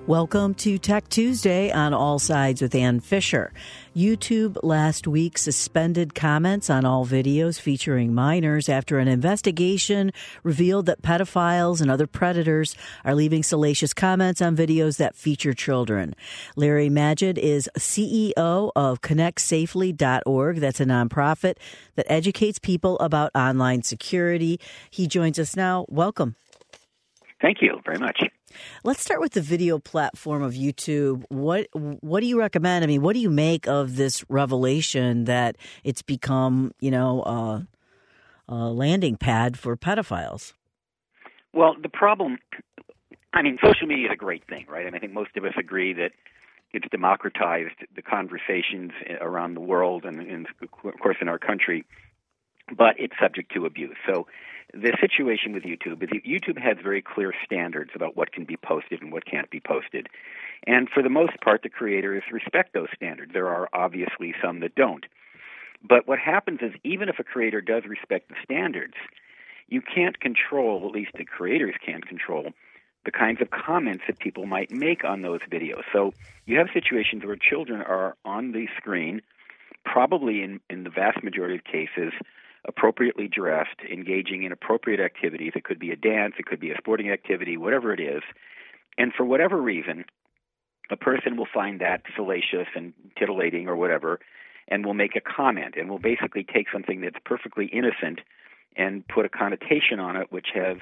Welcome to Tech Tuesday on All Sides with Ann Fisher. YouTube last week suspended comments on all videos featuring minors after an investigation revealed that pedophiles and other predators are leaving salacious comments on videos that feature children. Larry Magid is CEO of ConnectSafely.org. That's a nonprofit that educates people about online security. He joins us now. Welcome. Thank you very much. Let's start with the video platform of YouTube. What do you recommend? I mean, what do you make of this revelation that it's become, a landing pad for pedophiles? Well, the problem, social media is a great thing, right? And I think most of us agree that it's democratized the conversations around the world and of course, in our country, but it's subject to abuse. So the situation with YouTube is YouTube has very clear standards about what can be posted and what can't be posted. And for the most part, the creators respect those standards. There are obviously some that don't. But what happens is even if a creator does respect the standards, you can't control, at least the creators can't control, the kinds of comments that people might make on those videos. So you have situations where children are on the screen, probably in the vast majority of cases, appropriately dressed, engaging in appropriate activities. It could be a dance, it could be a sporting activity, whatever it is. And for whatever reason, a person will find that salacious and titillating or whatever, and will make a comment, and will basically take something that's perfectly innocent and put a connotation on it which has,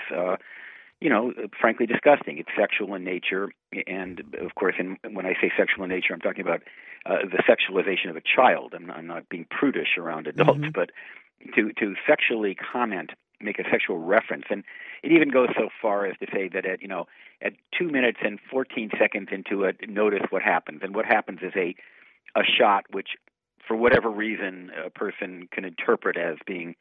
frankly disgusting. It's sexual in nature, and of course, when I say sexual in nature, I'm talking about the sexualization of a child. I'm not being prudish around adults, but to sexually comment, make a sexual reference. And it even goes so far as to say that at 2 minutes and 14 seconds into it, notice what happens. And what happens is a shot which, for whatever reason, a person can interpret as being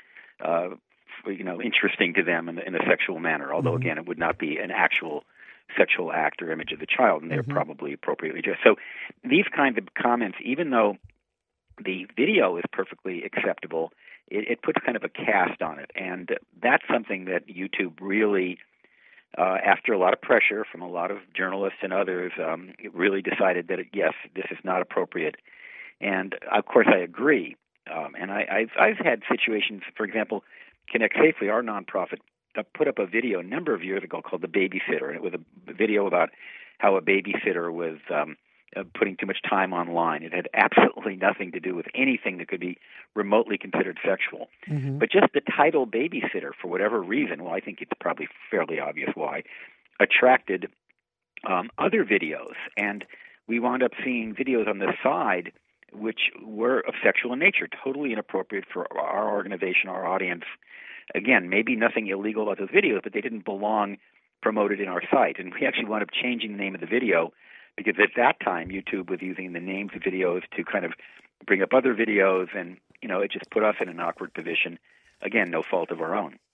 interesting to them in a sexual manner. Although, again, it would not be an actual sexual act or image of the child, and they're probably appropriately dressed. So these kinds of comments, even though the video is perfectly acceptable, it puts kind of a cast on it. And that's something that YouTube really, after a lot of pressure from a lot of journalists and others, it really decided that, yes, this is not appropriate. And, of course, I agree. And I've had situations, for example, Connect Safely, our nonprofit, put up a video a number of years ago called The Babysitter. And it was a video about how a babysitter was putting too much time online. It had absolutely nothing to do with anything that could be remotely considered sexual. But just the title babysitter, for whatever reason, well, I think it's probably fairly obvious why, attracted other videos. And we wound up seeing videos on the side which were of sexual in nature, totally inappropriate for our organization, our audience. Again, maybe nothing illegal about those videos, but they didn't belong promoted in our site. And we actually wound up changing the name of the video because at that time, YouTube was using the names of videos to kind of bring up other videos, and, it just put us in an awkward position. Again, no fault of our own.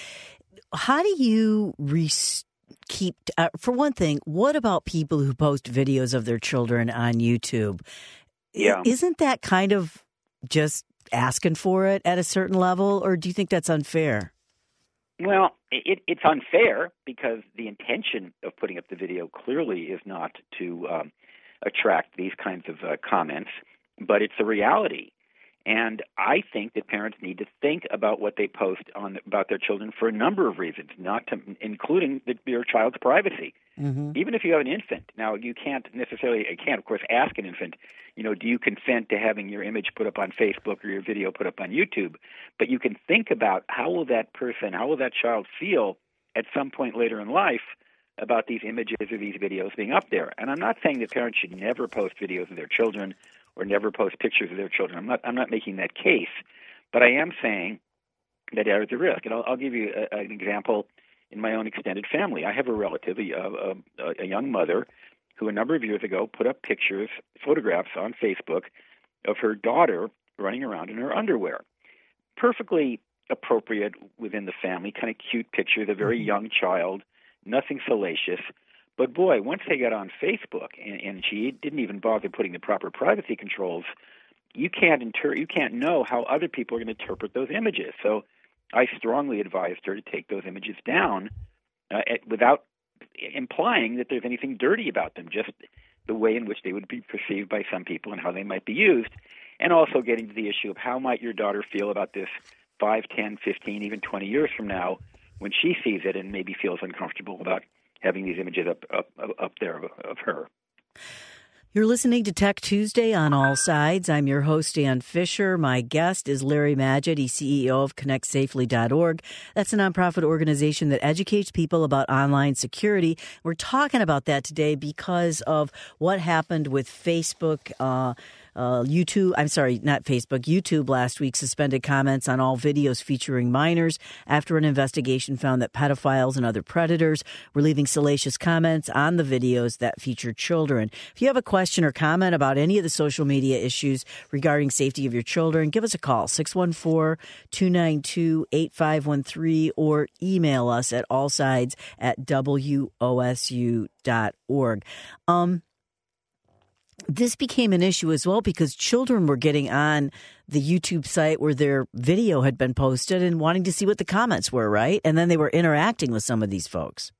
How do you keep, for one thing, what about people who post videos of their children on YouTube? Yeah. Isn't that kind of just asking for it at a certain level, or do you think that's unfair? Well, it's unfair because the intention of putting up the video clearly is not to attract these kinds of comments, but it's a reality. And I think that parents need to think about what they post about their children for a number of reasons, including your child's privacy. Even if you have an infant. Now, you can't, of course, ask an infant, do you consent to having your image put up on Facebook or your video put up on YouTube? But you can think about how will that child feel at some point later in life about these images or these videos being up there. And I'm not saying that parents should never post videos of their children or never post pictures of their children. I'm not making that case, but I am saying that there is a risk. And I'll give you an example in my own extended family. I have a relative, a young mother, who a number of years ago put up photographs on Facebook of her daughter running around in her underwear. Perfectly appropriate within the family, kind of cute pictures, a very young child, nothing salacious. But boy, once they got on Facebook and she didn't even bother putting the proper privacy controls, you can't know how other people are going to interpret those images. So I strongly advised her to take those images down without implying that there's anything dirty about them, just the way in which they would be perceived by some people and how they might be used, and also getting to the issue of how might your daughter feel about this 5, 10, 15, even 20 years from now when she sees it and maybe feels uncomfortable about having these images up there of her. You're listening to Tech Tuesday on All Sides. I'm your host, Ann Fisher. My guest is Larry Magid. He's CEO of ConnectSafely.org. That's a nonprofit organization that educates people about online security. We're talking about that today because of what happened with Facebook, YouTube last week suspended comments on all videos featuring minors after an investigation found that pedophiles and other predators were leaving salacious comments on the videos that featured children. If you have a question or comment about any of the social media issues regarding safety of your children, give us a call, 614-292-8513, or email us at allsides@wosu.org. This became an issue as well because children were getting on the YouTube site where their video had been posted and wanting to see what the comments were, right? And then they were interacting with some of these folks.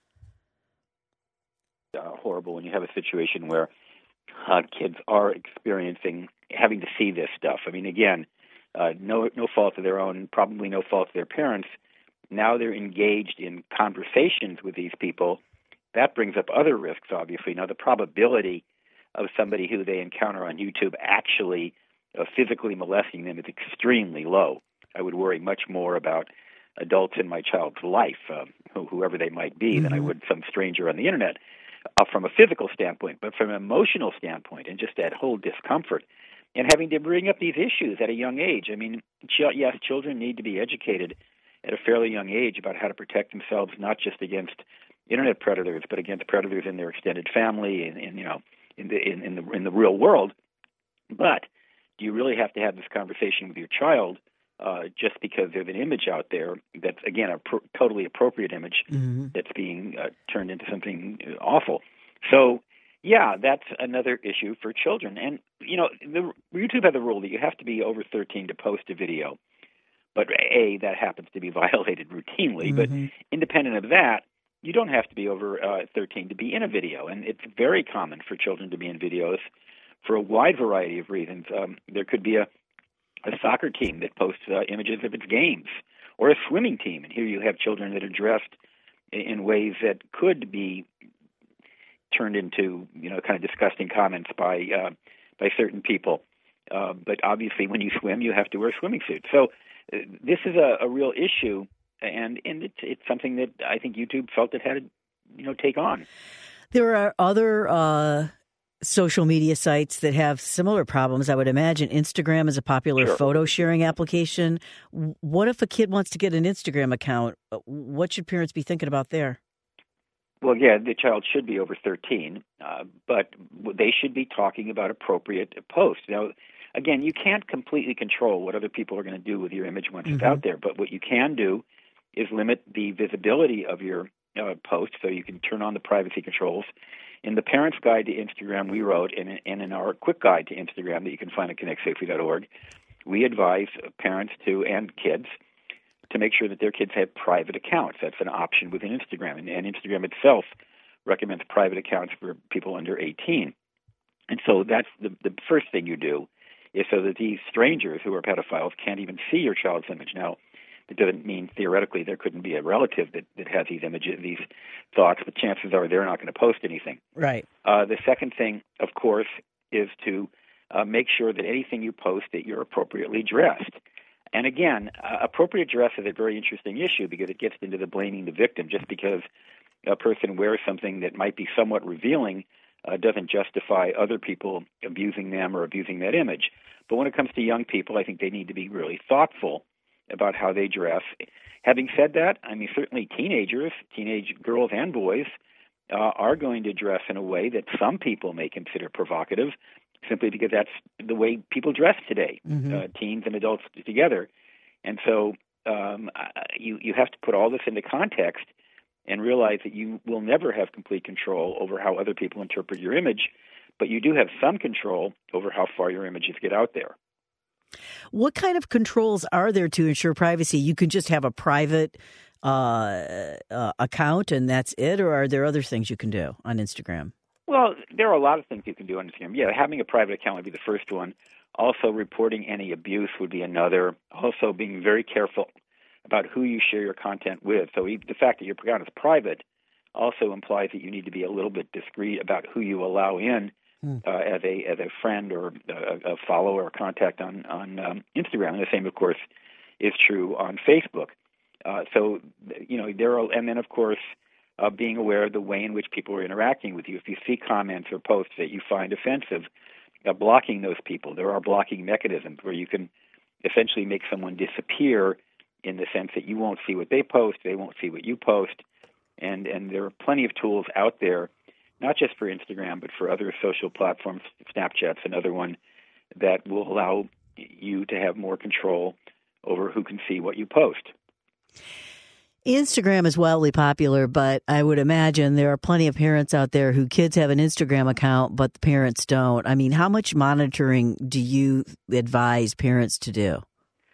Horrible when you have a situation where kids are having to see this stuff. I mean, again, no fault of their own, probably no fault of their parents. Now they're engaged in conversations with these people. That brings up other risks, obviously. Now, the probability of somebody who they encounter on YouTube actually physically molesting them is extremely low. I would worry much more about adults in my child's life, whoever they might be, than I would some stranger on the internet from a physical standpoint. But from an emotional standpoint and just that whole discomfort and having to bring up these issues at a young age. I mean, yes, children need to be educated at a fairly young age about how to protect themselves, not just against internet predators, but against predators in their extended family and in the real world. But do you really have to have this conversation with your child just because there's an image out there that's, again, a totally appropriate image that's being turned into something awful? So, yeah, that's another issue for children. And, YouTube has a rule that you have to be over 13 to post a video. But, that happens to be violated routinely. But independent of that, you don't have to be over 13 to be in a video, and it's very common for children to be in videos for a wide variety of reasons. There could be a soccer team that posts images of its games, or a swimming team, and here you have children that are dressed in ways that could be turned into kind of disgusting comments by certain people. But obviously, when you swim, you have to wear a swimming suit. So this is a real issue. And it's something that I think YouTube felt it had to, take on. There are other social media sites that have similar problems. I would imagine Instagram is a popular photo sharing application. What if a kid wants to get an Instagram account? What should parents be thinking about there? Well, yeah, the child should be over 13, but they should be talking about appropriate posts. Now, again, you can't completely control what other people are going to do with your image once it's out there, but what you can do is limit the visibility of your post, so you can turn on the privacy controls. In the Parent's Guide to Instagram we wrote, and in our quick guide to Instagram that you can find at ConnectSafely.org, we advise parents and kids to make sure that their kids have private accounts. That's an option within Instagram, and Instagram itself recommends private accounts for people under 18. And so that's the first thing you do, is so that these strangers who are pedophiles can't even see your child's image. Now, it doesn't mean theoretically there couldn't be a relative that has these images, these thoughts, but chances are they're not going to post anything. Right. The second thing, of course, is to make sure that anything you post that you're appropriately dressed. And again, appropriate dress is a very interesting issue because it gets into the blaming the victim. Just because a person wears something that might be somewhat revealing doesn't justify other people abusing them or abusing that image. But when it comes to young people, I think they need to be really thoughtful about how they dress. Having said that, I mean, certainly teenage girls and boys are going to dress in a way that some people may consider provocative, simply because that's the way people dress today, teens and adults together. And so you have to put all this into context and realize that you will never have complete control over how other people interpret your image, but you do have some control over how far your images get out there. What kind of controls are there to ensure privacy? You can just have a private account and that's it, or are there other things you can do on Instagram? Well, there are a lot of things you can do on Instagram. Yeah, having a private account would be the first one. Also, reporting any abuse would be another. Also, being very careful about who you share your content with. So the fact that your account is private also implies that you need to be a little bit discreet about who you allow in as a friend or a follower or contact on Instagram. And the same, of course, is true on Facebook. So there are, and then of course, being aware of the way in which people are interacting with you. If you see comments or posts that you find offensive, blocking those people. There are blocking mechanisms where you can essentially make someone disappear in the sense that you won't see what they post, they won't see what you post, and there are plenty of tools out there, not just for Instagram, but for other social platforms, Snapchat's another one, that will allow you to have more control over who can see what you post. Instagram is wildly popular, but I would imagine there are plenty of parents out there who kids have an Instagram account, but the parents don't. I mean, how much monitoring do you advise parents to do?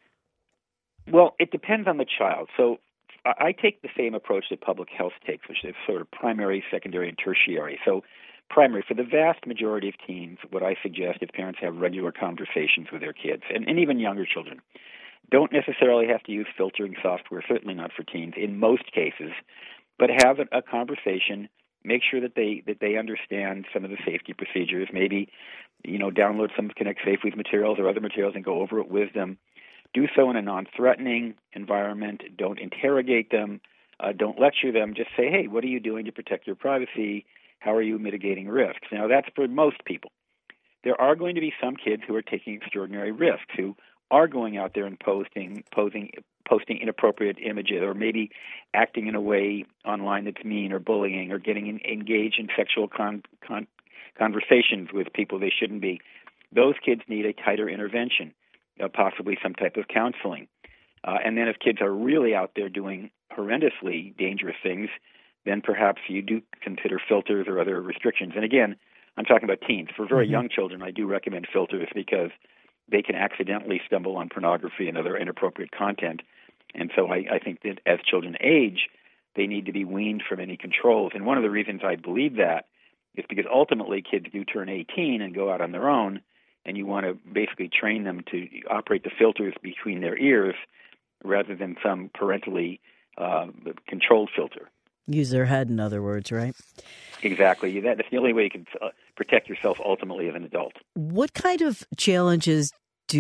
Well, it depends on the child. So I take the same approach that public health takes, which is sort of primary, secondary, and tertiary. So primary, for the vast majority of teens, what I suggest is parents have regular conversations with their kids, and even younger children. Don't necessarily have to use filtering software, certainly not for teens in most cases, but have a conversation. Make sure that they understand some of the safety procedures. Maybe, download some Connect Safely's materials or other materials and go over it with them. Do so in a non-threatening environment. Don't interrogate them. Don't lecture them. Just say, hey, what are you doing to protect your privacy? How are you mitigating risks? Now, that's for most people. There are going to be some kids who are taking extraordinary risks, who are going out there and posting inappropriate images, or maybe acting in a way online that's mean or bullying, or getting engaged in sexual conversations with people they shouldn't be. Those kids need a tighter intervention, possibly some type of counseling. And then if kids are really out there doing horrendously dangerous things, then perhaps you do consider filters or other restrictions. And again, I'm talking about teens. For very young children, I do recommend filters because they can accidentally stumble on pornography and other inappropriate content. And so I think that as children age, they need to be weaned from any controls. And one of the reasons I believe that is because ultimately kids do turn 18 and go out on their own, and you want to basically train them to operate the filters between their ears rather than some parentally controlled filter. Use their head, in other words, right? Exactly. That's the only way you can protect yourself ultimately as an adult. What kind of challenges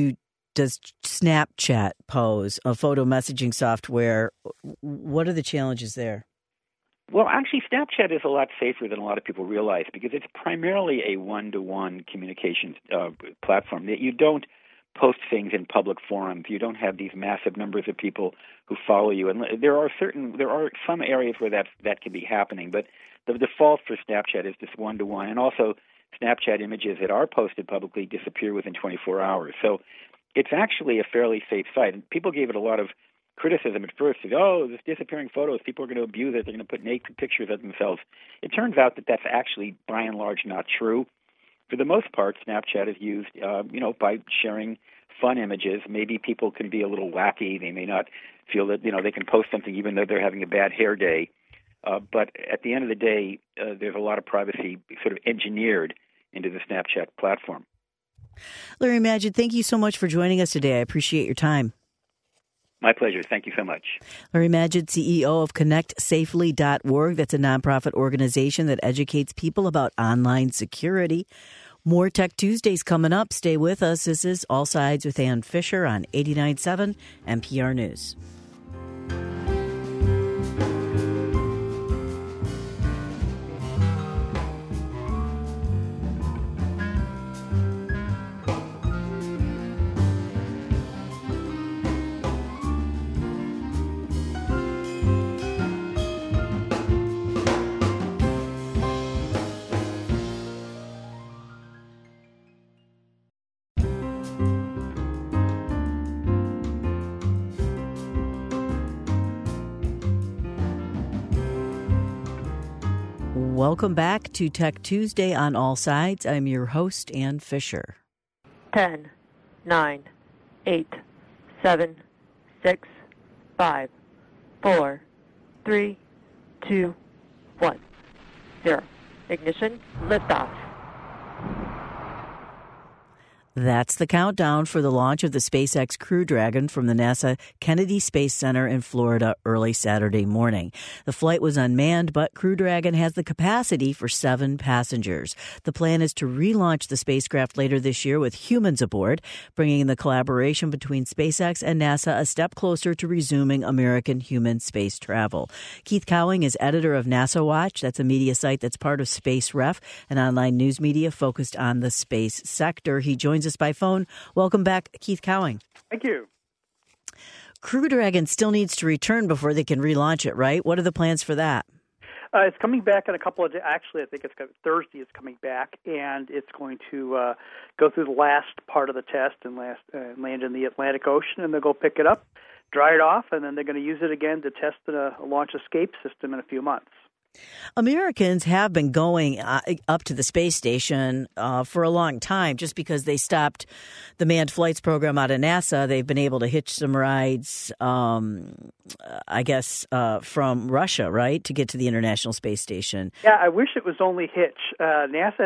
does Snapchat pose, a photo messaging software? What are the challenges there? Well, actually, Snapchat is a lot safer than a lot of people realize because it's primarily a one-to-one communications platform. That you don't post things in public forums. You don't have these massive numbers of people who follow you. And there are some areas where that can be happening, but the default for Snapchat is just one-to-one. And also, Snapchat images that are posted publicly disappear within 24 hours. So it's actually a fairly safe site. And people gave it a lot of criticism at first. Said, this disappearing photos, people are going to abuse it. They're going to put naked pictures of themselves. It turns out that that's actually, by and large, not true. For the most part, Snapchat is used, by sharing fun images. Maybe people can be a little wacky. They may not feel that, they can post something even though they're having a bad hair day. But at the end of the day, there's a lot of privacy sort of engineered into the Snapchat platform. Larry Magid, thank you so much for joining us today. I appreciate your time. My pleasure. Thank you so much. Larry Magid, CEO of ConnectSafely.org. That's a nonprofit organization that educates people about online security. More Tech Tuesdays coming up. Stay with us. This is All Sides with Ann Fisher on 89.7 NPR News. Welcome back to Tech Tuesday on All Sides. I'm your host, Ann Fisher. 10, 9, 8, 7, 6, 5, 4, 3, 2, 1, 0. Ignition, liftoff. That's the countdown for the launch of the SpaceX Crew Dragon from the NASA Kennedy Space Center in Florida early Saturday morning. The flight was unmanned, but Crew Dragon has the capacity for 7 passengers. The plan is to relaunch the spacecraft later this year with humans aboard, bringing the collaboration between SpaceX and NASA a step closer to resuming American human space travel. Keith Cowing is editor of NASA Watch. That's a media site that's part of Space Ref, an online news media focused on the space sector. He joins us by phone. Welcome back, Keith Cowing. Thank you. Crew Dragon still needs to return before they can relaunch it, right? What are the plans for that? It's coming back in a couple of days. Actually, I think Thursday it's coming back, and it's going to go through the last part of the test and land in the Atlantic Ocean, and they'll go pick it up, dry it off, and then they're going to use it again to test a launch escape system in a few months. Americans have been going up to the space station for a long time. Just because they stopped the manned flights program out of NASA, they've been able to hitch some rides, I guess, from Russia, right, to get to the International Space Station. Yeah, I wish it was only hitch. NASA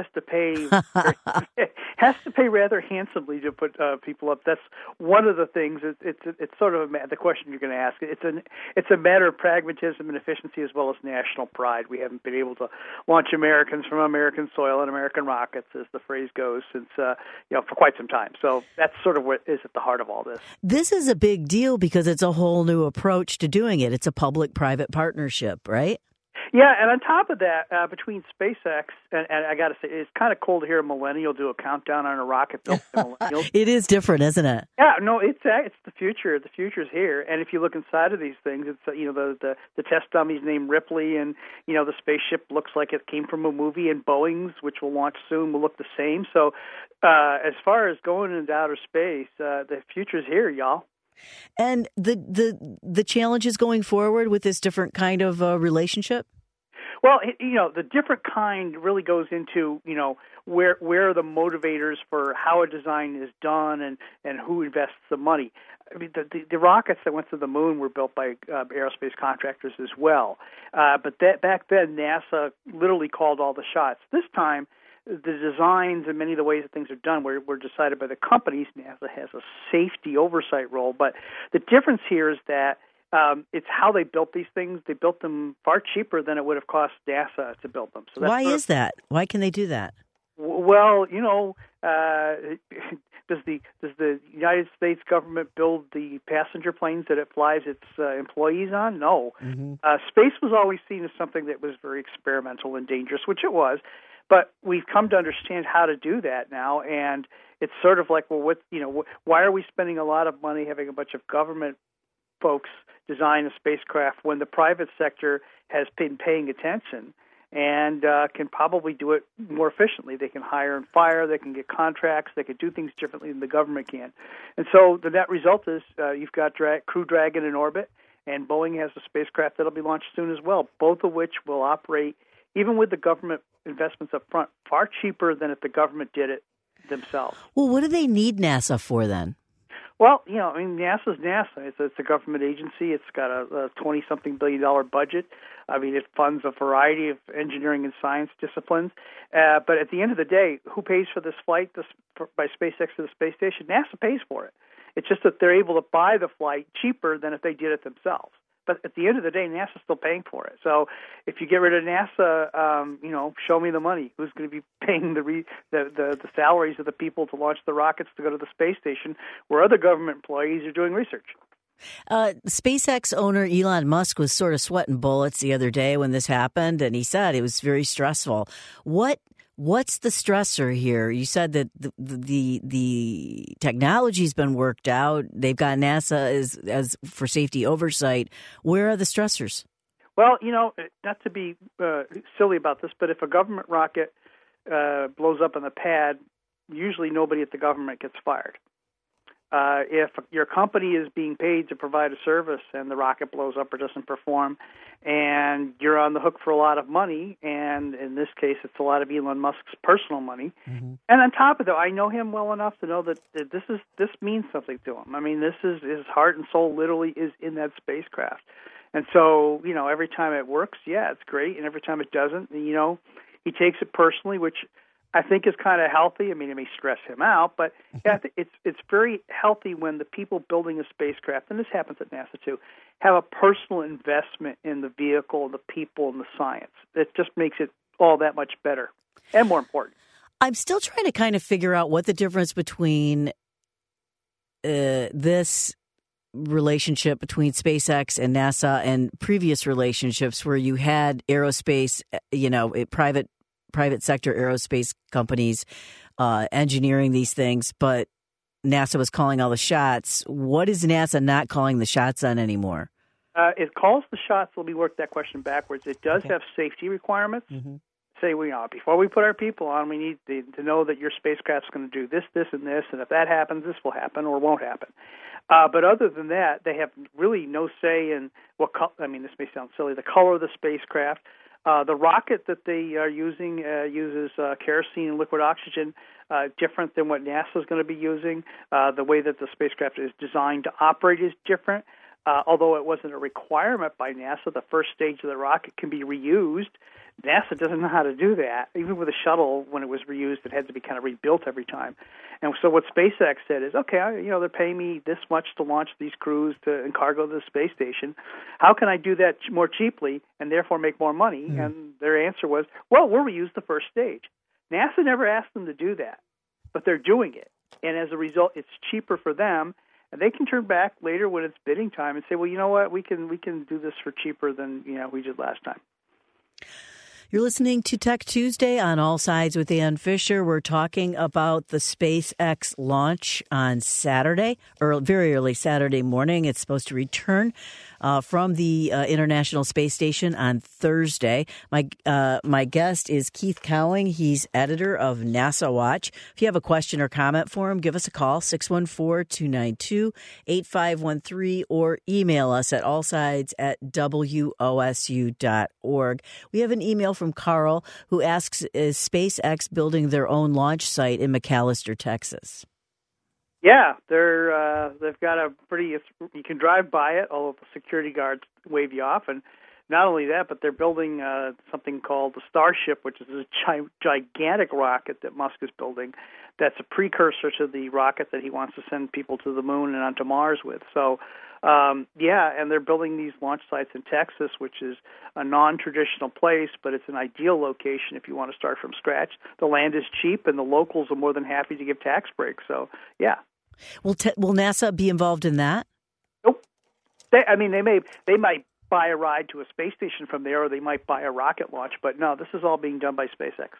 has to pay rather handsomely to put people up. That's one of the things. It's sort of the question you're going to ask. It's a matter of pragmatism and efficiency as well as national pride. We haven't been able to launch Americans from American soil and American rockets, as the phrase goes, since for quite some time. So that's sort of what is at the heart of all this. This is a big deal because it's a whole new approach to doing it. It's a public-private partnership, right? Yeah, and on top of that, between SpaceX and I got to say, it's kind of cool to hear a millennial do a countdown on a rocket built by millennials. It is different, isn't it? Yeah, no, it's the future. The future's here, and if you look inside of these things, it's the test dummies named Ripley, and the spaceship looks like it came from a movie, and Boeing's, which will launch soon, will look the same. So, as far as going into outer space, the future's here, y'all. And the challenges going forward with this different kind of relationship? Well, the different kind really goes into, where are the motivators for how a design is done and who invests the money. I mean, the rockets that went to the moon were built by aerospace contractors as well. But back then, NASA literally called all the shots. This time, the designs and many of the ways that things are done were decided by the companies. NASA has a safety oversight role. But the difference here is that it's how they built these things. They built them far cheaper than it would have cost NASA to build them. So why is that? Why can they do that? Well, does the United States government build the passenger planes that it flies its employees on? No. Mm-hmm. Space was always seen as something that was very experimental and dangerous, which it was. But we've come to understand how to do that now, and it's sort of like, well, why are we spending a lot of money having a bunch of government folks design a spacecraft when the private sector has been paying attention and can probably do it more efficiently? They can hire and fire, they can get contracts, they can do things differently than the government can. And so the net result is you've got Crew Dragon in orbit, and Boeing has a spacecraft that'll be launched soon as well, both of which will operate, even with the government investments up front, far cheaper than if the government did it themselves. Well, what do they need NASA for then? Well, NASA's NASA. It's a government agency. It's got a $20-something billion budget. I mean, it funds a variety of engineering and science disciplines. But at the end of the day, who pays for this flight by SpaceX to the space station? NASA pays for it. It's just that they're able to buy the flight cheaper than if they did it themselves. But at the end of the day, NASA's still paying for it. So if you get rid of NASA, show me the money. Who's going to be paying the salaries of the people to launch the rockets to go to the space station, where other government employees are doing research? SpaceX owner Elon Musk was sort of sweating bullets the other day when this happened, and he said it was very stressful. What's the stressor here? You said that the technology's been worked out. They've got NASA as for safety oversight. Where are the stressors? Well, not to be silly about this, but if a government rocket blows up on the pad, usually nobody at the government gets fired. If your company is being paid to provide a service and the rocket blows up or doesn't perform, and you're on the hook for a lot of money, and in this case it's a lot of Elon Musk's personal money, mm-hmm. And on top of that, I know him well enough to know that this means something to him. I mean, this is his heart and soul literally is in that spacecraft. And so, every time it works, yeah, it's great. And every time it doesn't, he takes it personally, which I think is kind of healthy. I mean, it may stress him out, but yeah, it's very healthy when the people building a spacecraft, and this happens at NASA too, have a personal investment in the vehicle, the people, and the science. It just makes it all that much better and more important. I'm still trying to kind of figure out what the difference between this relationship between SpaceX and NASA and previous relationships where you had aerospace, private sector aerospace companies engineering these things, but NASA was calling all the shots. What is NASA not calling the shots on anymore? It calls the shots. Let me work that question backwards. It does have safety requirements. Mm-hmm. Say, before we put our people on, we need to know that your spacecraft's going to do this, this, and this, and if that happens, this will happen or won't happen. But other than that, they have really no say in what color. I mean, this may sound silly. The color of the spacecraft. The rocket that they are using uses kerosene and liquid oxygen, different than what NASA is going to be using. The way that the spacecraft is designed to operate is different. Although it wasn't a requirement by NASA, the first stage of the rocket can be reused. NASA doesn't know how to do that. Even with the shuttle, when it was reused, it had to be kind of rebuilt every time. And so what SpaceX said is, okay, they're paying me this much to launch these crews and cargo to the space station. How can I do that more cheaply and therefore make more money? Mm. And their answer was, well, we'll reuse the first stage. NASA never asked them to do that, but they're doing it. And as a result, it's cheaper for them. And they can turn back later when it's bidding time and say, well, you know what, we can do this for cheaper than we did last time. You're listening to Tech Tuesday on All Sides with Ann Fisher. We're talking about the SpaceX launch on Saturday, or very early Saturday morning. It's supposed to return from the International Space Station on Thursday. My guest is Keith Cowling. He's editor of NASA Watch. If you have a question or comment for him, give us a call, 614-292-8513, or email us at allsides@wosu.org. We have an email from Carl, who asks, is SpaceX building their own launch site in McAlester, Texas? Yeah, they've got a pretty. You can drive by it, although the security guards wave you off. And not only that, but they're building something called the Starship, which is a gigantic rocket that Musk is building. That's a precursor to the rocket that he wants to send people to the moon and onto Mars with. So, and they're building these launch sites in Texas, which is a non-traditional place, but it's an ideal location if you want to start from scratch. The land is cheap, and the locals are more than happy to give tax breaks. So, yeah. Will NASA be involved in that? Nope. They might buy a ride to a space station from there, or they might buy a rocket launch. But no, this is all being done by SpaceX.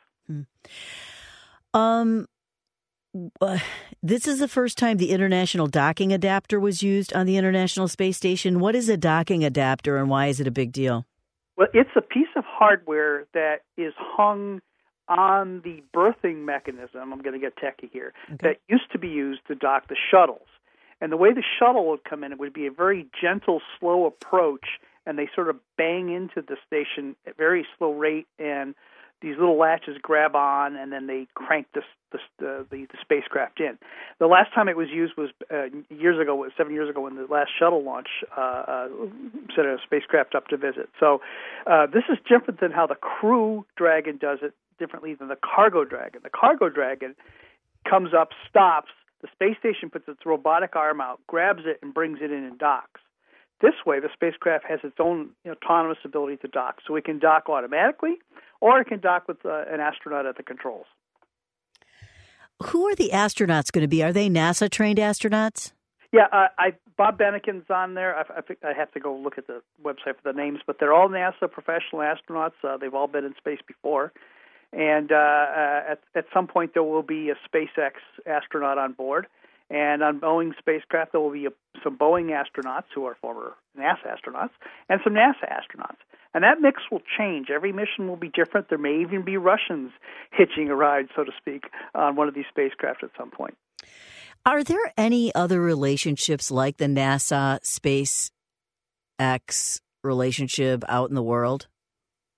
This is the first time the International Docking Adapter was used on the International Space Station. What is a docking adapter, and why is it a big deal? Well, it's a piece of hardware that is hung on the berthing mechanism, I'm going to get techie here, that used to be used to dock the shuttles. And the way the shuttle would come in, it would be a very gentle, slow approach, and they sort of bang into the station at very slow rate, and these little latches grab on, and then they crank the spacecraft in. The last time it was used was 7 years ago, when the last shuttle launch sent a spacecraft up to visit. So this is different than how the Crew Dragon does it, differently than the Cargo Dragon. The Cargo Dragon comes up, stops, the space station puts its robotic arm out, grabs it, and brings it in and docks. This way, the spacecraft has its own autonomous ability to dock. So it can dock automatically, or it can dock with an astronaut at the controls. Who are the astronauts going to be? Are they NASA-trained astronauts? Yeah, Bob Benekin's on there. I have to go look at the website for the names, but they're all NASA professional astronauts. They've all been in space before. And at some point, there will be a SpaceX astronaut on board. And on Boeing spacecraft, there will be some Boeing astronauts who are former NASA astronauts and some NASA astronauts. And that mix will change. Every mission will be different. There may even be Russians hitching a ride, so to speak, on one of these spacecraft at some point. Are there any other relationships like the NASA SpaceX relationship out in the world?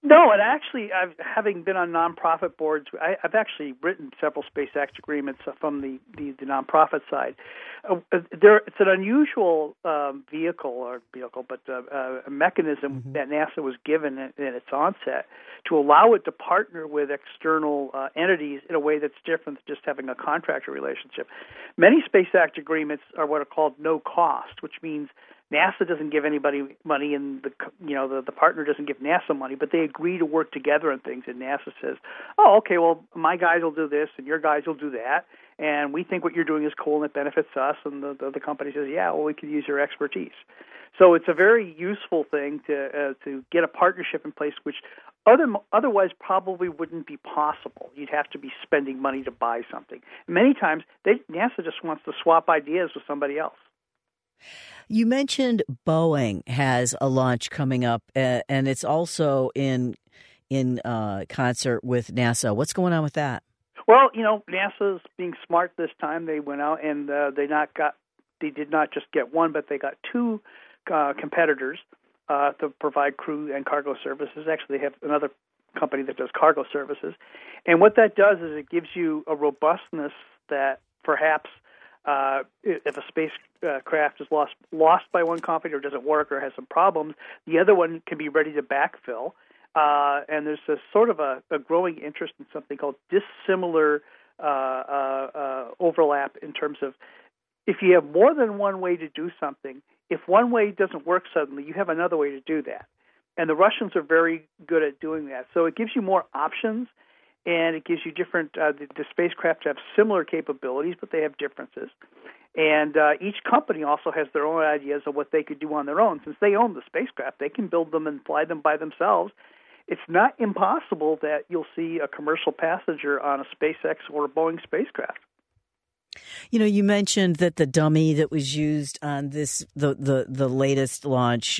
No, and actually, having been on nonprofit boards, I've actually written several SpaceX agreements from the nonprofit side. It's an unusual but a mechanism that NASA was given in its onset to allow it to partner with external entities in a way that's different than just having a contractor relationship. Many SpaceX agreements are what are called no cost, which means NASA doesn't give anybody money, and the partner doesn't give NASA money, but they agree to work together on things. And NASA says, "Oh, okay, well, my guys will do this, and your guys will do that, and we think what you're doing is cool and it benefits us." And the company says, "Yeah, well, we could use your expertise." So it's a very useful thing to get a partnership in place, which otherwise probably wouldn't be possible. You'd have to be spending money to buy something. And many times, NASA just wants to swap ideas with somebody else. You mentioned Boeing has a launch coming up, and it's also in concert with NASA. What's going on with that? Well, NASA's being smart this time. They went out and they did not just get one, but they got two competitors to provide crew and cargo services. Actually, they have another company that does cargo services. And what that does is it gives you a robustness that perhaps if a spacecraft is lost by one company or doesn't work or has some problems, the other one can be ready to backfill. And there's a sort of a growing interest in something called dissimilar overlap in terms of if you have more than one way to do something, if one way doesn't work suddenly, you have another way to do that. And the Russians are very good at doing that. So it gives you more options. And it gives you different, the spacecraft have similar capabilities, but they have differences. And each company also has their own ideas of what they could do on their own. Since they own the spacecraft, they can build them and fly them by themselves. It's not impossible that you'll see a commercial passenger on a SpaceX or a Boeing spacecraft. You mentioned that the dummy that was used on the latest launch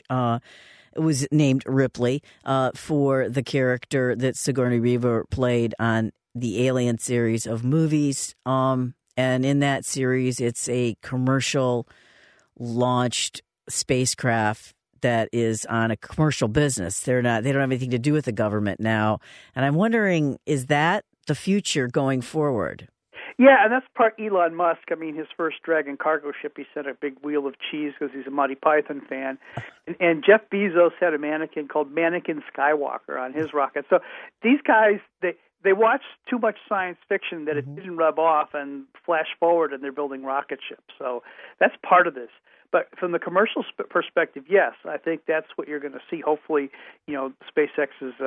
was named Ripley for the character that Sigourney Weaver played on the Alien series of movies. And in that series, it's a commercial launched spacecraft that is on a commercial business. They don't have anything to do with the government now. And I'm wondering, is that the future going forward? Yeah, and that's part Elon Musk. I mean, his first Dragon cargo ship, he sent a big wheel of cheese because he's a Monty Python fan. And Jeff Bezos had a mannequin called Mannequin Skywalker on his rocket. So these guys, they watch too much science fiction that it didn't rub off and flash forward, and they're building rocket ships. So that's part of this. But from the commercial perspective, yes, I think that's what you're going to see. Hopefully, SpaceX's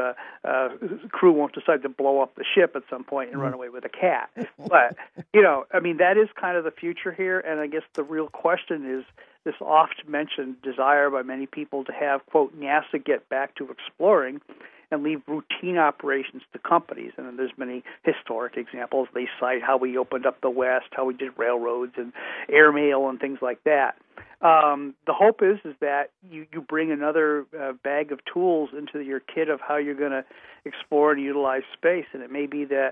crew won't decide to blow up the ship at some point and run away with a cat. But, that is kind of the future here. And I guess the real question is this oft-mentioned desire by many people to have, quote, NASA get back to exploring and leave routine operations to companies. And there's many historic examples. They cite how we opened up the West, how we did railroads and airmail and things like that. The hope is that you bring another bag of tools into your kit of how you're going to explore and utilize space. And it may be that,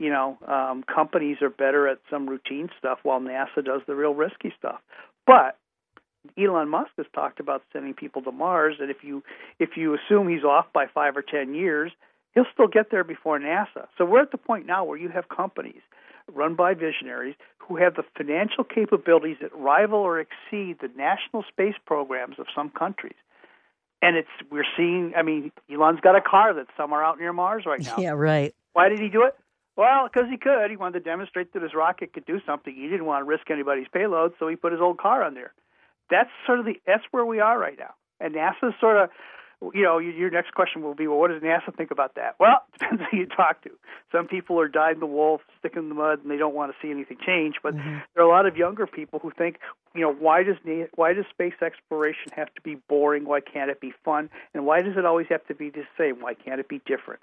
companies are better at some routine stuff while NASA does the real risky stuff. But Elon Musk has talked about sending people to Mars, and if you assume he's off by 5 or 10 years, he'll still get there before NASA. So we're at the point now where you have companies run by visionaries who have the financial capabilities that rival or exceed the national space programs of some countries. And we're seeing, Elon's got a car that's somewhere out near Mars right now. Yeah, right. Why did he do it? Well, because he could. He wanted to demonstrate that his rocket could do something. He didn't want to risk anybody's payload, so he put his old car on there. That's where we are right now. And NASA's sort of, your next question will be, well, what does NASA think about that? Well, it depends who you talk to. Some people are dyed in the wool, stick in the mud, and they don't want to see anything change. But there are a lot of younger people who think, why does space exploration have to be boring? Why can't it be fun? And why does it always have to be the same? Why can't it be different?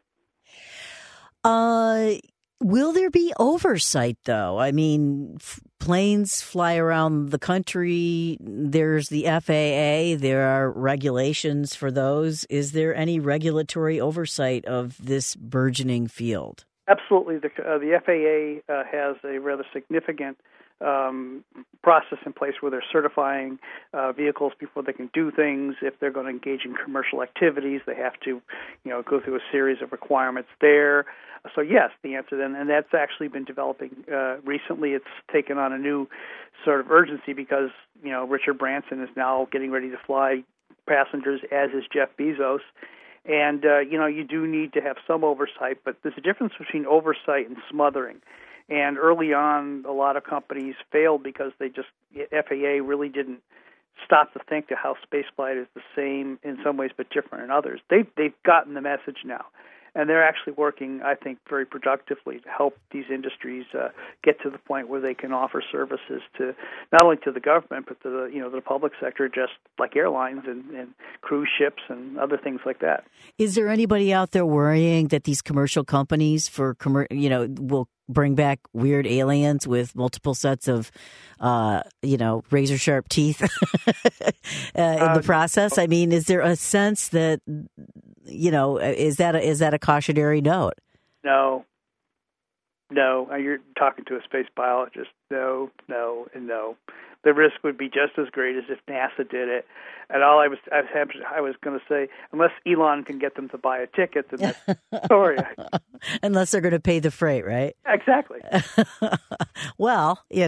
Will there be oversight, though? Planes fly around the country. There's the FAA. There are regulations for those. Is there any regulatory oversight of this burgeoning field? Absolutely. The FAA has a rather significant process in place where they're certifying vehicles before they can do things. If they're going to engage in commercial activities, they have to, go through a series of requirements there. So yes, the answer then, and that's actually been developing recently. It's taken on a new sort of urgency because Richard Branson is now getting ready to fly passengers, as is Jeff Bezos. And you do need to have some oversight, but there's a difference between oversight and smothering. And early on, a lot of companies failed because FAA really didn't stop to think to how spaceflight is the same in some ways but different in others. They've gotten the message now, and they're actually working, I think, very productively to help these industries get to the point where they can offer services to not only to the government but to the public sector, just like airlines and cruise ships and other things like that. Is there anybody out there worrying that these commercial companies will bring back weird aliens with multiple sets of, razor sharp teeth in the process? I mean, is there a sense that, is that a cautionary note? No. You're talking to a space biologist. No, and no. The risk would be just as great as if NASA did it. And all I was going to say, unless Elon can get them to buy a ticket, then that's the story. Unless they're going to pay the freight, right? Exactly. Well, you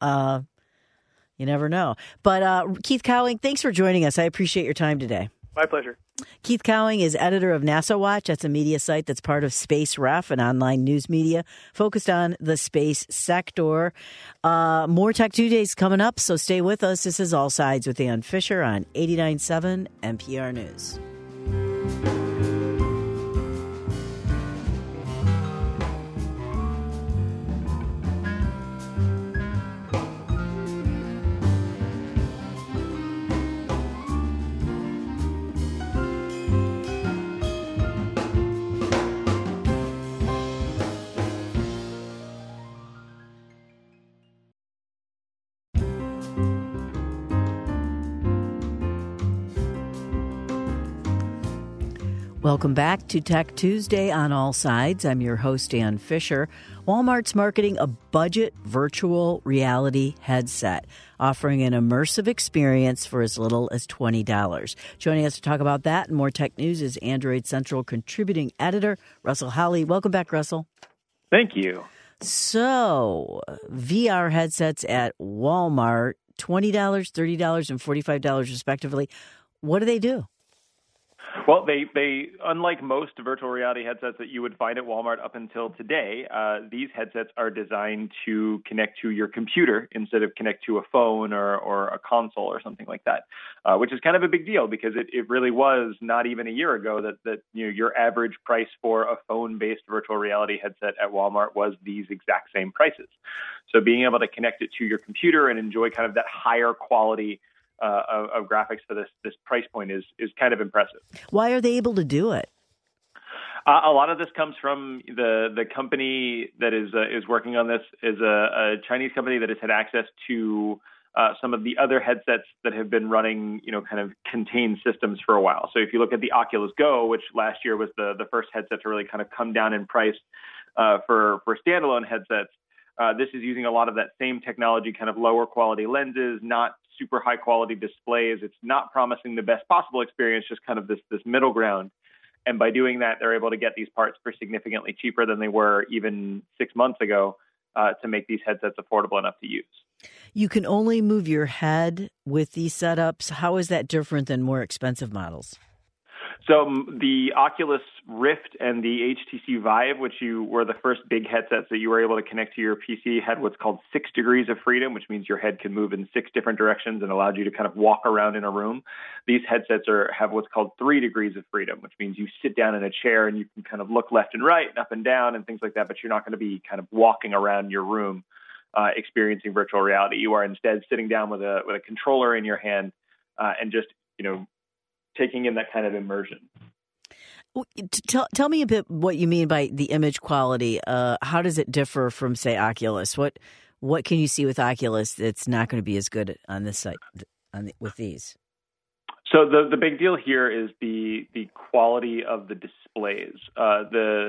never know. But Keith Cowing, thanks for joining us. I appreciate your time today. My pleasure. Keith Cowing is editor of NASA Watch. That's a media site that's part of Space Ref, an online news media focused on the space sector. More Tech Tuesdays coming up, so stay with us. This is All Sides with Ann Fisher on 89.7 NPR News. Welcome back to Tech Tuesday on All Sides. I'm your host, Ann Fisher. Walmart's marketing a budget virtual reality headset, offering an immersive experience for as little as $20. Joining us to talk about that and more tech news is Android Central contributing editor Russell Howley. Welcome back, Russell. Thank you. So, VR headsets at Walmart, $20, $30, and $45 respectively. What do they do? Well, they unlike most virtual reality headsets that you would find at Walmart up until today, these headsets are designed to connect to your computer instead of connect to a phone or a console or something like that, which is kind of a big deal because it really was not even a year ago that your average price for a phone-based virtual reality headset at Walmart was these exact same prices. So being able to connect it to your computer and enjoy kind of that higher quality of graphics for this price point is kind of impressive. Why are they able to do it? A lot of this comes from the company that is working on this is a Chinese company that has had access to some of the other headsets that have been running, kind of contained systems for a while. So if you look at the Oculus Go, which last year was the first headset to really kind of come down in price for standalone headsets, this is using a lot of that same technology, kind of lower quality lenses, not super high quality displays. It's not promising the best possible experience, just kind of this middle ground. And by doing that, they're able to get these parts for significantly cheaper than they were even 6 months ago to make these headsets affordable enough to use. You can only move your head with these setups. How is that different than more expensive models? So the Oculus Rift and the HTC Vive, which were the first big headsets that you were able to connect to your PC, had what's called 6 degrees of freedom, which means your head can move in 6 different directions and allowed you to kind of walk around in a room. These headsets have what's called 3 degrees of freedom, which means you sit down in a chair and you can kind of look left and right and up and down and things like that, but you're not going to be kind of walking around your room experiencing virtual reality. You are instead sitting down with a controller in your hand and just, taking in that kind of immersion. Tell me a bit what you mean by the image quality. How does it differ from, say, Oculus? What can you see with Oculus that's not going to be as good on this site with these? So the big deal here is the quality of the displays. The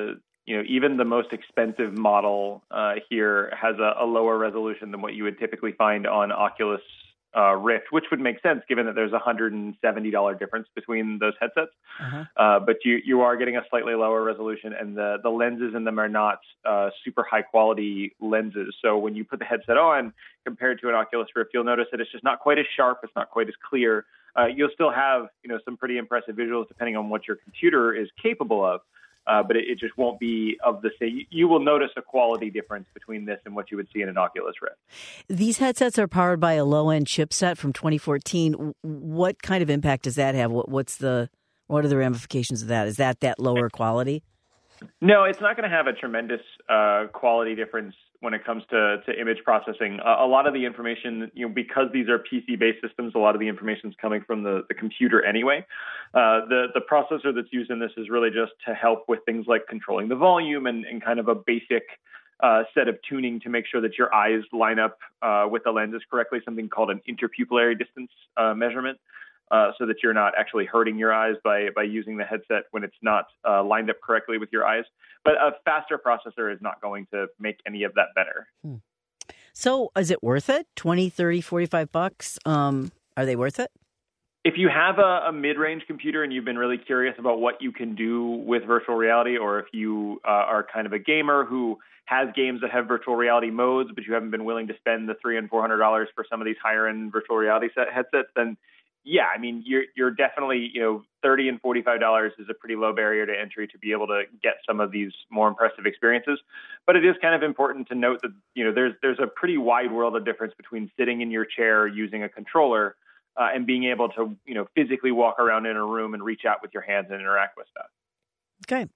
even the most expensive model here has a lower resolution than what you would typically find on Oculus Rift, which would make sense given that there's a $170 difference between those headsets. But you are getting a slightly lower resolution, and the lenses in them are not super high quality lenses. So when you put the headset on compared to an Oculus Rift, you'll notice that it's just not quite as sharp. It's not quite as clear. You'll still have some pretty impressive visuals depending on what your computer is capable of. But it just won't be of the same. You will notice a quality difference between this and what you would see in an Oculus Rift. These headsets are powered by a low-end chipset from 2014. What kind of impact does that have? What are the ramifications of that? Is that lower quality? No, it's not going to have a tremendous quality difference when it comes to image processing. A lot of the information, because these are PC-based systems, a lot of the information is coming from the computer anyway. The processor that's used in this is really just to help with things like controlling the volume and kind of a basic set of tuning to make sure that your eyes line up with the lenses correctly, something called an interpupillary distance measurement. So that you're not actually hurting your eyes by using the headset when it's not lined up correctly with your eyes. But a faster processor is not going to make any of that better. So is it worth it? 20, 30, 45 bucks? Are they worth it? If you have a mid-range computer and you've been really curious about what you can do with virtual reality, or if you are kind of a gamer who has games that have virtual reality modes, but you haven't been willing to spend the $300 and $400 for some of these higher-end virtual reality headsets, then yeah, I mean, you're definitely, $30 and $45 is a pretty low barrier to entry to be able to get some of these more impressive experiences. But it is kind of important to note that, there's a pretty wide world of difference between sitting in your chair using a controller and being able to, physically walk around in a room and reach out with your hands and interact with stuff. Okay.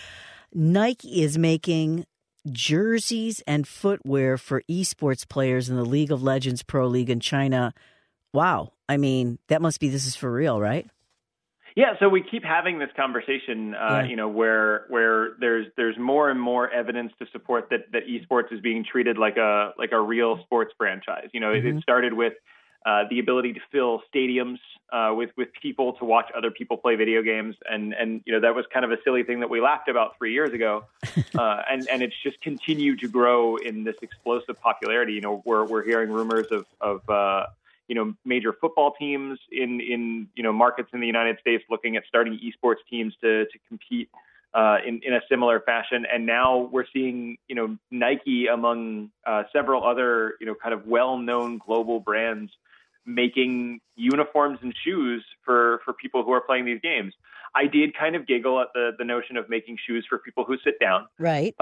Nike is making jerseys and footwear for esports players in the League of Legends Pro League in China. Wow. I mean, this is for real, right? Yeah. So we keep having this conversation, where there's more and more evidence to support that esports is being treated like a real sports franchise. It started with the ability to fill stadiums with people to watch other people play video games. And that was kind of a silly thing that we laughed about 3 years ago. And it's just continued to grow in this explosive popularity. We're hearing rumors of major football teams in markets in the United States looking at starting esports teams to compete in a similar fashion. And now we're seeing, Nike among several other, kind of well-known global brands making uniforms and shoes for people who are playing these games. I did kind of giggle at the notion of making shoes for people who sit down. Right.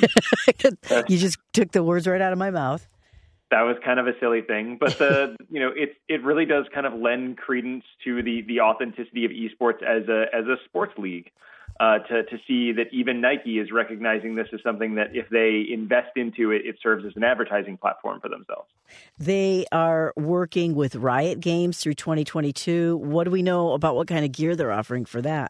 You just took the words right out of my mouth. That was kind of a silly thing, but it really does kind of lend credence to the authenticity of esports as a sports league. To see that even Nike is recognizing this as something that if they invest into it, it serves as an advertising platform for themselves. They are working with Riot Games through 2022. What do we know about what kind of gear they're offering for that?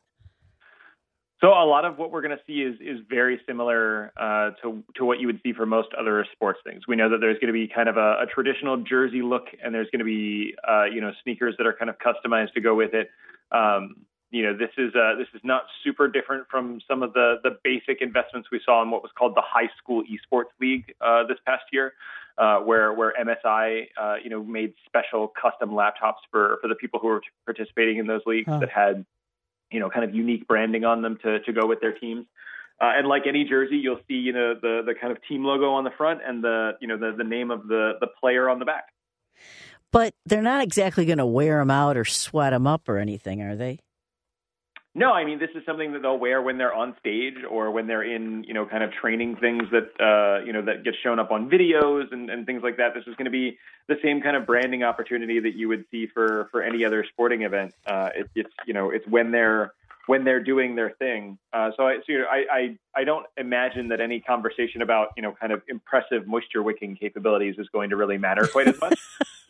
So a lot of what we're going to see is very similar to what you would see for most other sports things. We know that there's going to be kind of a traditional jersey look, and there's going to be sneakers that are kind of customized to go with it. This is not super different from some of the basic investments we saw in what was called the High School Esports League this past year, where MSI made special custom laptops for the people who were participating in those leagues that had kind of unique branding on them to go with their teams. And like any jersey, you'll see the kind of team logo on the front and the name of the player on the back. But they're not exactly going to wear them out or sweat them up or anything, are they? No, I mean, this is something that they'll wear when they're on stage or when they're in, kind of training things that, that get shown up on videos and things like that. This is going to be the same kind of branding opportunity that you would see for any other sporting event. It's when they're doing their thing. So I don't imagine that any conversation about, kind of impressive moisture wicking capabilities is going to really matter quite as much.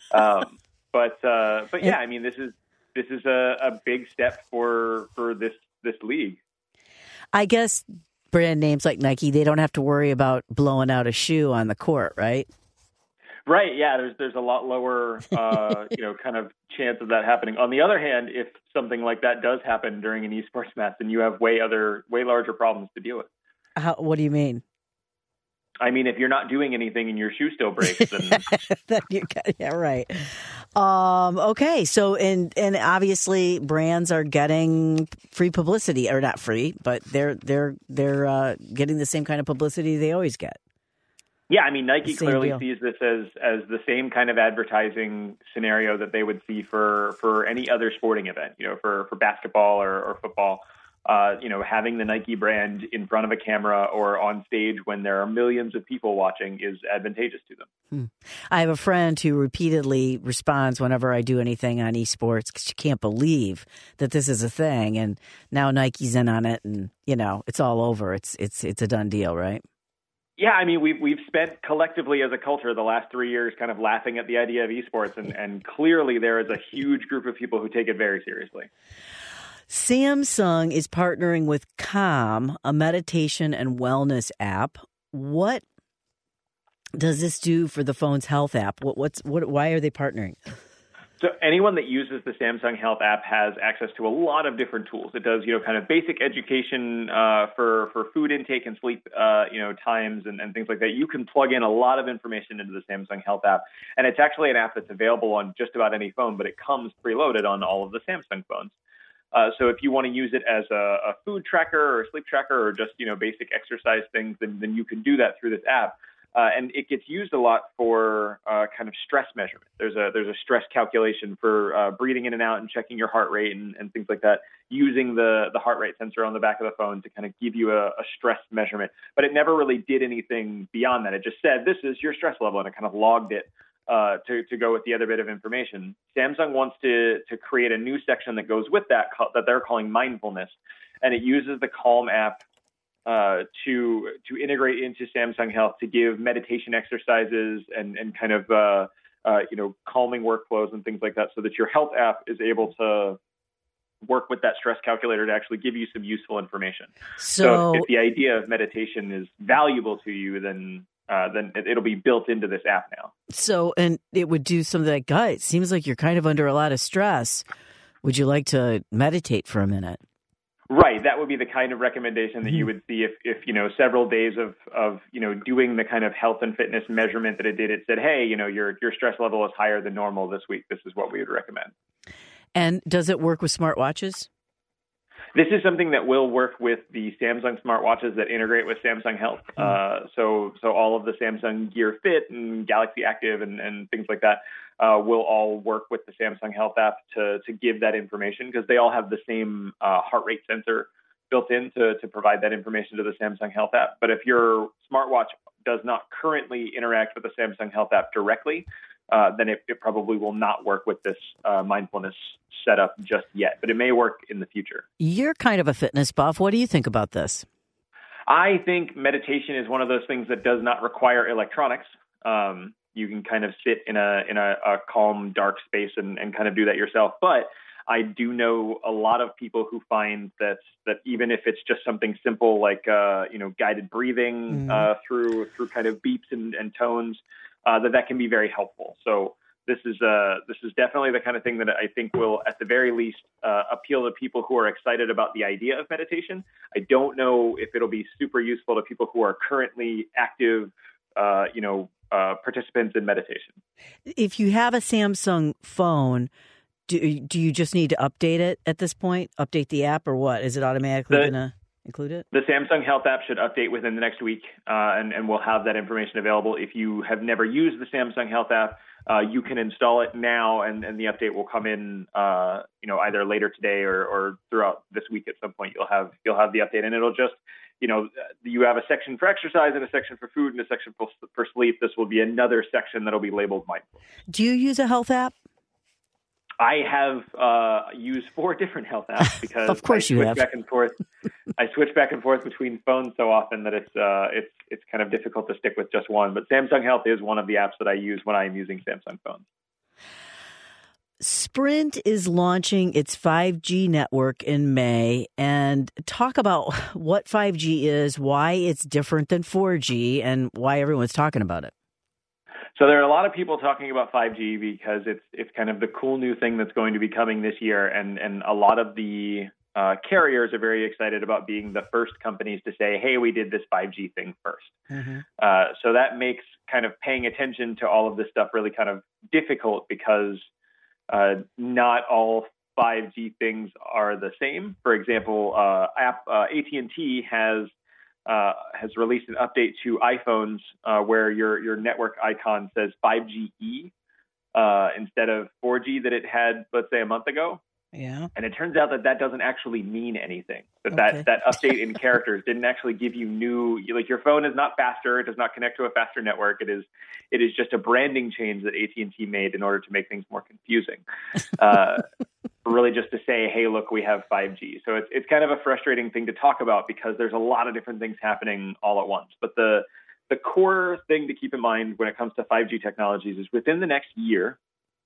But yeah, I mean, this is a big step for this league. I guess brand names like Nike, they don't have to worry about blowing out a shoe on the court, right? Right. Yeah. There's a lot lower, kind of chance of that happening. On the other hand, if something like that does happen during an esports match, then you have way larger problems to deal with. What do you mean? I mean, if you're not doing anything and your shoe still breaks, then yeah, right. Okay, so and obviously brands are getting free publicity, or not free, but they're getting the same kind of publicity they always get. Yeah, I mean, Nike clearly deal. sees this as the same kind of advertising scenario that they would see for any other sporting event, for basketball or football. Having the Nike brand in front of a camera or on stage when there are millions of people watching is advantageous to them. I have a friend who repeatedly responds whenever I do anything on esports because she can't believe that this is a thing, and now Nike's in on it, and it's all over. It's a done deal, right? Yeah, I mean, we've spent collectively as a culture the last 3 years kind of laughing at the idea of esports, and clearly there is a huge group of people who take it very seriously. Samsung is partnering with Calm, a meditation and wellness app. What does this do for the phone's health app? Why are they partnering? So anyone that uses the Samsung Health app has access to a lot of different tools. It does, kind of basic education for food intake and sleep, times and things like that. You can plug in a lot of information into the Samsung Health app, and it's actually an app that's available on just about any phone, but it comes preloaded on all of the Samsung phones. So if you want to use it as a food tracker or a sleep tracker or just, basic exercise things, then you can do that through this app. And it gets used a lot for kind of stress measurement. There's a stress calculation for breathing in and out and checking your heart rate and things like that, using the heart rate sensor on the back of the phone to kind of give you a stress measurement. But it never really did anything beyond that. It just said, this is your stress level, and it kind of logged it to go with the other bit of information. Samsung wants to create a new section that goes with that they're calling mindfulness, and it uses the Calm app to integrate into Samsung Health to give meditation exercises and kind of calming workflows and things like that, so that your health app is able to work with that stress calculator to actually give you some useful information. So if the idea of meditation is valuable to you, then it'll be built into this app now. So, and it would do something like, guys, it seems like you're kind of under a lot of stress. Would you like to meditate for a minute? Right. That would be the kind of recommendation that you would see if several days of doing the kind of health and fitness measurement that it did. It said, hey, your stress level is higher than normal this week. This is what we would recommend. And does it work with smartwatches? This is something that will work with the Samsung smartwatches that integrate with Samsung Health. So all of the Samsung Gear Fit and Galaxy Active and things like that will all work with the Samsung Health app to give that information, because they all have the same heart rate sensor built in to provide that information to the Samsung Health app. But if your smartwatch does not currently interact with the Samsung Health app directly, then it probably will not work with this mindfulness setup just yet, but it may work in the future. You're kind of a fitness buff. What do you think about this? I think meditation is one of those things that does not require electronics. You can kind of sit in a calm, dark space and kind of do that yourself. But I do know a lot of people who find that even if it's just something simple like guided breathing through kind of beeps and tones, that can be very helpful. So this is definitely the kind of thing that I think will, at the very least, appeal to people who are excited about the idea of meditation. I don't know if it'll be super useful to people who are currently active, participants in meditation. If you have a Samsung phone, do you just need to update it at this point? Update the app, or what? Is it automatically going to include it? The Samsung Health app should update within the next week, and we'll have that information available. If you have never used the Samsung Health app, you can install it now, and the update will come in, either later today or throughout this week. At some point, you'll have the update, and it'll just, you have a section for exercise and a section for food and a section for sleep. This will be another section that'll be labeled mindful. Do you use a health app? I have used 4 different health apps because of course you have. Back and forth. I switch back and forth between phones so often that it's kind of difficult to stick with just one. But Samsung Health is one of the apps that I use when I'm using Samsung phones. Sprint is launching its 5G network in May, and talk about what 5G is, why it's different than 4G, and why everyone's talking about it. So there are a lot of people talking about 5G because it's kind of the cool new thing that's going to be coming this year, and a lot of the carriers are very excited about being the first companies to say, hey, we did this 5G thing first. Mm-hmm. So that makes kind of paying attention to all of this stuff really kind of difficult because not all 5G things are the same. For example, AT&T has released an update to iPhones where your network icon says 5GE instead of 4G that it had, let's say, a month ago. Yeah. And it turns out that doesn't actually mean anything. That update in characters didn't actually give you new, like your phone is not faster. It does not connect to a faster network. It is just a branding change that AT&T made in order to make things more confusing. Really just to say, hey, look, we have 5G. So it's kind of a frustrating thing to talk about because there's a lot of different things happening all at once. But the core thing to keep in mind when it comes to 5G technologies is within the next year,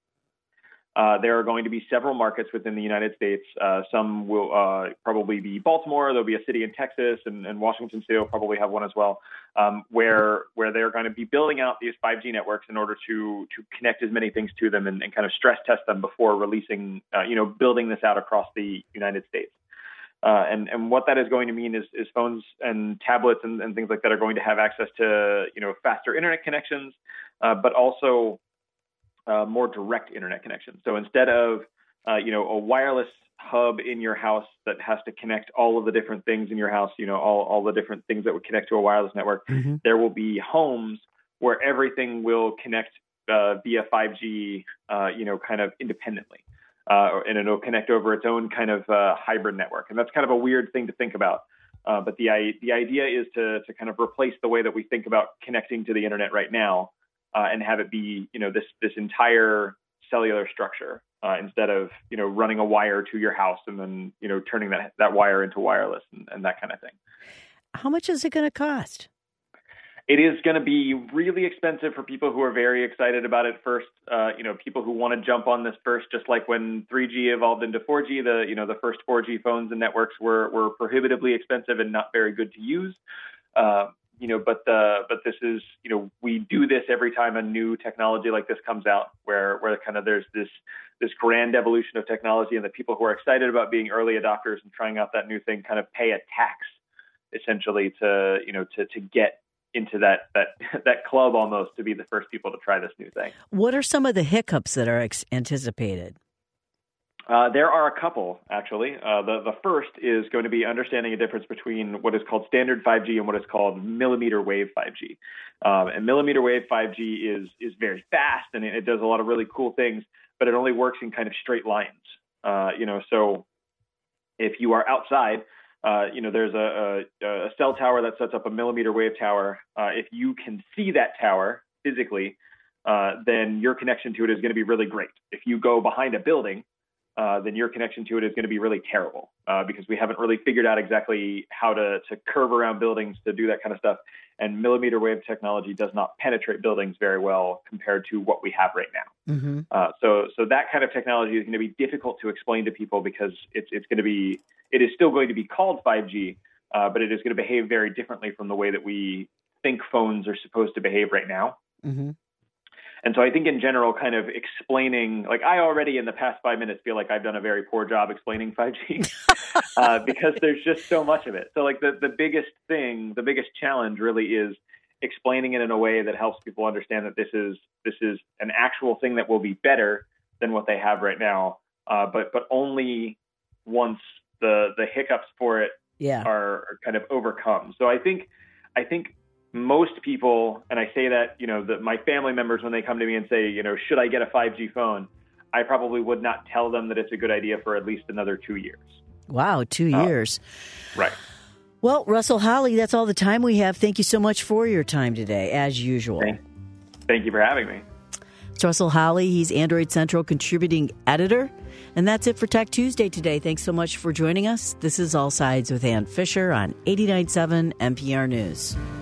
there are going to be several markets within the United States. Some will probably be Baltimore. There'll be a city in Texas, and Washington State will probably have one as well, where they're going to be building out these 5G networks in order to connect as many things to them and kind of stress test them before releasing, building this out across the United States. And what that is going to mean is phones and tablets and things like that are going to have access to, faster internet connections, but also more direct internet connection. So instead of, a wireless hub in your house that has to connect all of the different things in your house, all the different things that would connect to a wireless network, mm-hmm. There will be homes where everything will connect via 5G, kind of independently. And it'll connect over its own kind of hybrid network. And that's kind of a weird thing to think about. But the idea is to kind of replace the way that we think about connecting to the internet right now. And have it be, this entire cellular structure instead of, running a wire to your house and then, turning that wire into wireless and that kind of thing. How much is it going to cost? It is going to be really expensive for people who are very excited about it first. People who want to jump on this first, just like when 3G evolved into 4G, the first 4G phones and networks were prohibitively expensive and not very good to use. But this is, we do this every time a new technology like this comes out, where kind of there's this grand evolution of technology, and the people who are excited about being early adopters and trying out that new thing kind of pay a tax, essentially, to get into that club almost, to be the first people to try this new thing. What are some of the hiccups that are anticipated? There are a couple, actually. The first is going to be understanding a difference between what is called standard 5G and what is called millimeter wave 5G. And millimeter wave 5G is very fast, and it does a lot of really cool things, but it only works in kind of straight lines. So if you are outside, there's a cell tower that sets up a millimeter wave tower. If you can see that tower physically, then your connection to it is going to be really great. If you go behind a building, then your connection to it is going to be really terrible because we haven't really figured out exactly how to curve around buildings to do that kind of stuff. And millimeter wave technology does not penetrate buildings very well compared to what we have right now. Mm-hmm. So that kind of technology is going to be difficult to explain to people because it is still going to be called 5G, but it is going to behave very differently from the way that we think phones are supposed to behave right now. Mm-hmm. And so I think in general, kind of explaining, like I already in the past 5 minutes feel like I've done a very poor job explaining 5G because there's just so much of it. So like the biggest challenge really is explaining it in a way that helps people understand that this is an actual thing that will be better than what they have right now. But only once the hiccups for it are kind of overcome. So I think most people, and I say that, my family members, when they come to me and say, should I get a 5G phone? I probably would not tell them that it's a good idea for at least another 2 years. Wow, 2 years. Right. Well, Russell Holly, that's all the time we have. Thank you so much for your time today, as usual. Thank you for having me. It's Russell Holly. He's Android Central contributing editor. And that's it for Tech Tuesday today. Thanks so much for joining us. This is All Sides with Ann Fisher on 89.7 NPR News.